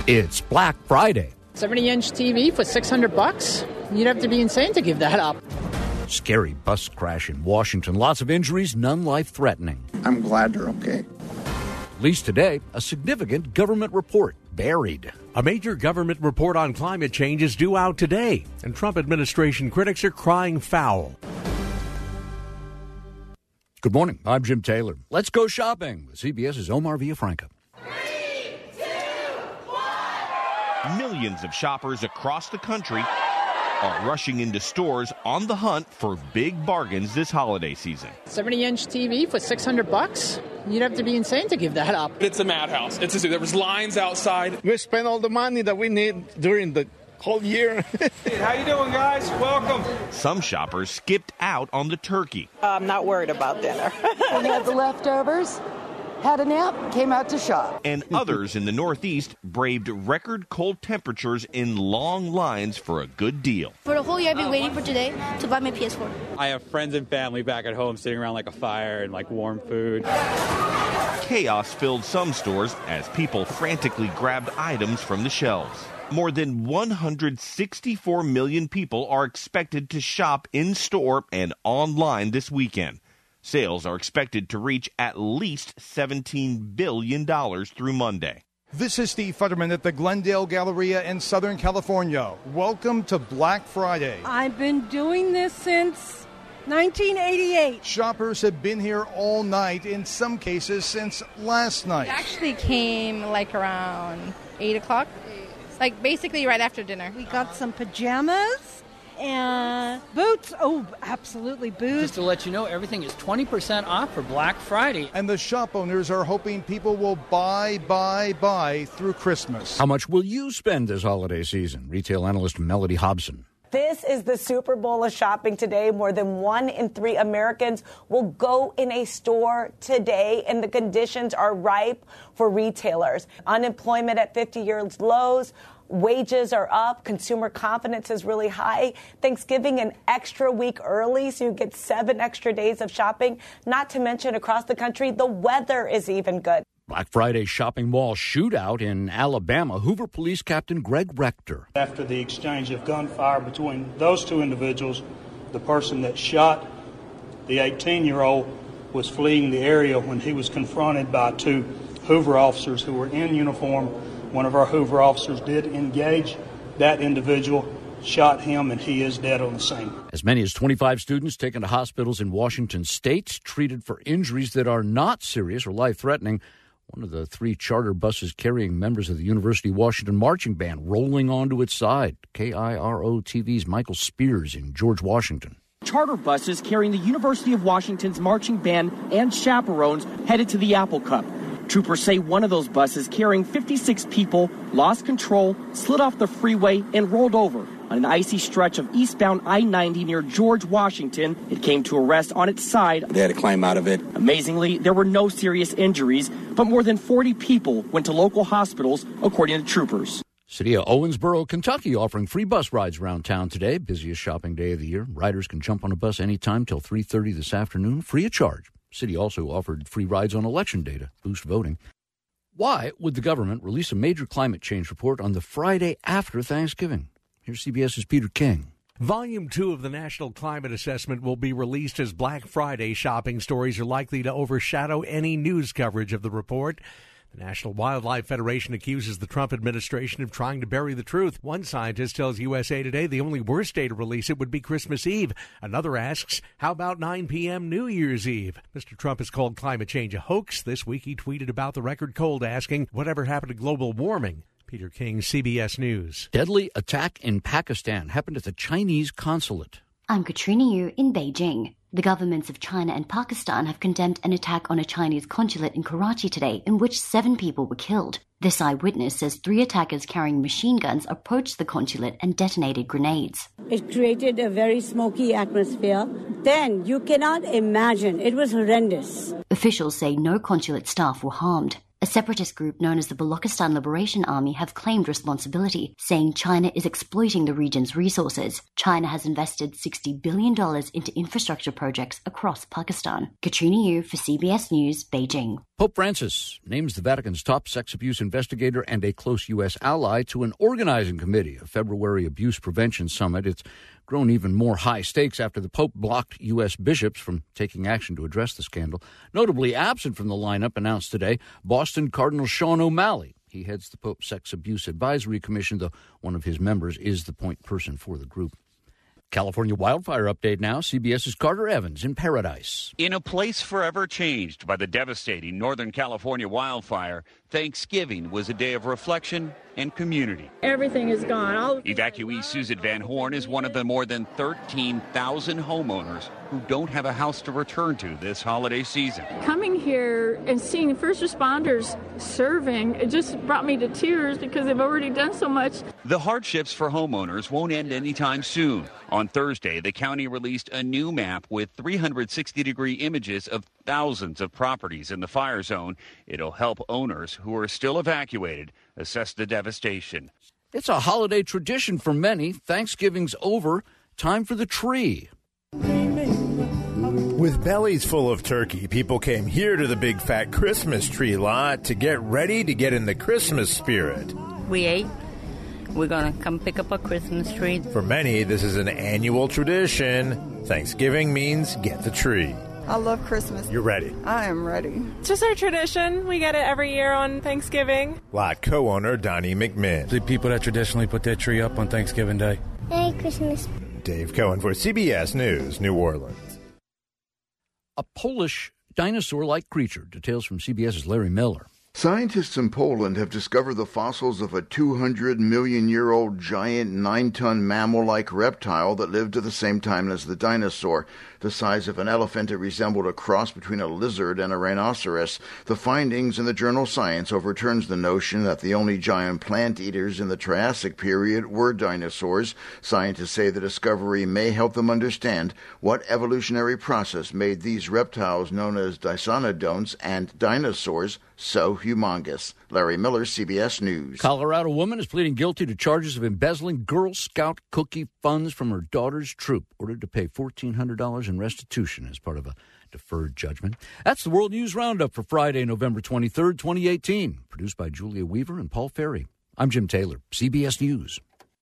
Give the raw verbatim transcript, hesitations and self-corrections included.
It's Black Friday. seventy-inch T V for six hundred bucks? You'd have to be insane to give that up. Scary bus crash in Washington. Lots of injuries, none life-threatening. I'm glad they're okay. At least today, a significant government report buried. A major government report on climate change is due out today, and Trump administration critics are crying foul. Good morning. I'm Jim Taylor. Let's go shopping with CBS's Omar Villafranca. Three, two, one. Millions of shoppers across the country are rushing into stores on the hunt for big bargains this holiday season. seventy-inch T V for six hundred bucks? You'd have to be insane to give that up. It's a madhouse. It's a, there was lines outside. We spent all the money that we need during the whole year. How you doing, guys? Welcome. Some shoppers skipped out on the turkey. I'm not worried about dinner. We had the leftovers, had a nap, came out to shop. And others in the Northeast braved record cold temperatures in long lines for a good deal. For the whole year, I've been waiting for today to buy my P S four. I have friends and family back at home sitting around like a fire and like warm food. Chaos filled some stores as people frantically grabbed items from the shelves. More than one hundred sixty-four million people are expected to shop in-store and online this weekend. Sales are expected to reach at least seventeen billion dollars through Monday. This is Steve Futterman at the Glendale Galleria in Southern California. Welcome to Black Friday. I've been doing this since nineteen eighty-eight. Shoppers have been here all night, in some cases since last night. We actually came like around eight o'clock, like basically right after dinner. We got some pajamas and boots. Oh, absolutely, boots. Just to let you know, everything is twenty percent off for Black Friday. And the shop owners are hoping people will buy, buy, buy through Christmas. How much will you spend this holiday season? Retail analyst Melody Hobson. This is the Super Bowl of shopping today. More than one in three Americans will go in a store today, and the conditions are ripe for retailers. Unemployment at fifty-year lows. Wages are up. Consumer confidence is really high. Thanksgiving an extra week early, so you get seven extra days of shopping. Not to mention, across the country, the weather is even good. Black Friday shopping mall shootout in Alabama. Hoover Police Captain Greg Rector. After the exchange of gunfire between those two individuals, the person that shot the eighteen-year-old was fleeing the area when he was confronted by two Hoover officers who were in uniform. One of our Hoover officers did engage that individual, shot him, and he is dead on the scene. As many as twenty-five students taken to hospitals in Washington state, treated for injuries that are not serious or life-threatening. One of the three charter buses carrying members of the University of Washington marching band rolling onto its side. K I R O T V's Michael Spears in George Washington. Charter buses carrying the University of Washington's marching band and chaperones headed to the Apple Cup. Troopers say one of those buses carrying fifty-six people lost control, slid off the freeway, and rolled over on an icy stretch of eastbound I ninety near George Washington. It came to a rest on its side. They had to climb out of it. Amazingly, there were no serious injuries, but more than forty people went to local hospitals, according to troopers. City of Owensboro, Kentucky, offering free bus rides around town today. Busiest shopping day of the year. Riders can jump on a bus anytime till three thirty this afternoon, free of charge. City also offered free rides on election day to boost voting. Why would the government release a major climate change report on the Friday after Thanksgiving? Here's CBS's Peter King. Volume two of the National Climate Assessment will be released as Black Friday shopping stories are likely to overshadow any news coverage of the report. The National Wildlife Federation accuses the Trump administration of trying to bury the truth. One scientist tells U S A Today the only worst day to release it would be Christmas Eve. Another asks, how about nine p.m. New Year's Eve? Mister Trump has called climate change a hoax. This week he tweeted about the record cold, asking, whatever happened to global warming? Peter King, C B S News. Deadly attack in Pakistan happened at the Chinese consulate. I'm Katrina Yu in Beijing. The governments of China and Pakistan have condemned an attack on a Chinese consulate in Karachi today in which seven people were killed. This eyewitness says three attackers carrying machine guns approached the consulate and detonated grenades. It created a very smoky atmosphere. Then you cannot imagine. It was horrendous. Officials say no consulate staff were harmed. A separatist group known as the Balochistan Liberation Army have claimed responsibility, saying China is exploiting the region's resources. China has invested sixty billion dollars into infrastructure projects across Pakistan. Katrina Yu for C B S News, Beijing. Pope Francis names the Vatican's top sex abuse investigator and a close U S ally to an organizing committee of February Abuse Prevention Summit. It's grown even more high stakes after the Pope blocked U S bishops from taking action to address the scandal. Notably absent from the lineup announced today, Boston Cardinal Sean O'Malley. He heads the Pope's Sex Abuse Advisory Commission, though one of his members is the point person for the group. California wildfire update now. CBS's Carter Evans in Paradise. In a place forever changed by the devastating Northern California wildfire, Thanksgiving was a day of reflection and community. Everything is gone. All Evacuee Susan Van Horn is one of the more than thirteen thousand homeowners who don't have a house to return to this holiday season. Coming here and seeing first responders serving, it just brought me to tears because they've already done so much. The hardships for homeowners won't end anytime soon. On Thursday, the county released a new map with three hundred sixty degree images of thousands of properties in the fire zone. It'll help owners who are still evacuated assess the devastation. It's a holiday tradition for many. Thanksgiving's over. Time for the tree. With bellies full of turkey, people came here to the big fat Christmas tree lot to get ready to get in the Christmas spirit. We ate. We're going to come pick up a Christmas tree. For many, this is an annual tradition. Thanksgiving means get the tree. I love Christmas. You're ready. I am ready. It's just our tradition. We get it every year on Thanksgiving. Lot co-owner Donnie McMinn. The people that traditionally put their tree up on Thanksgiving Day. Merry Christmas. Dave Cohen for C B S News, New Orleans. A Polish dinosaur-like creature. Details from CBS's Larry Miller. Scientists in Poland have discovered the fossils of a two hundred million year old giant nine-ton mammal-like reptile that lived at the same time as the dinosaur. The size of an elephant, it resembled a cross between a lizard and a rhinoceros. The findings in the journal Science overturns the notion that the only giant plant eaters in the Triassic period were dinosaurs. Scientists say the discovery may help them understand what evolutionary process made these reptiles known as Dicynodonts and dinosaurs so humongous. Larry Miller, C B S News. Colorado woman is pleading guilty to charges of embezzling Girl Scout cookie funds from her daughter's troop, ordered to pay fourteen hundred dollars in restitution as part of a deferred judgment. That's the World News Roundup for Friday, November twenty-third, twenty eighteen. Produced by Julia Weaver and Paul Ferry. I'm Jim Taylor, C B S News.